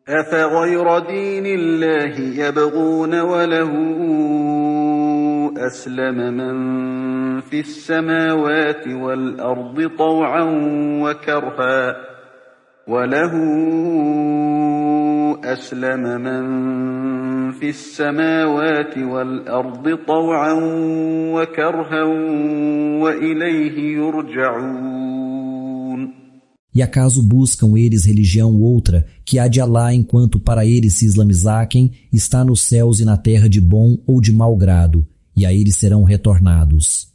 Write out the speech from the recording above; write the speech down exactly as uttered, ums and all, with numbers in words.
أَفَغَيْرَ دِينِ اللَّهِ يَبْغُونَ وَلَهُ أَسْلَمَ مَن فِي السَّمَاوَاتِ وَالْأَرْضِ طَوْعًا وَكَرْهًا وَلَهُ أَسْلَمَ مَن فِي السَّمَاوَاتِ وَالْأَرْضِ طَوْعًا وَكَرْهًا وَإِلَيْهِ يُرْجَعُونَ. E acaso buscam eles religião outra, que há de Alá enquanto para eles se islamizaquem, está nos céus e na terra de bom ou de mau grado, e a eles serão retornados.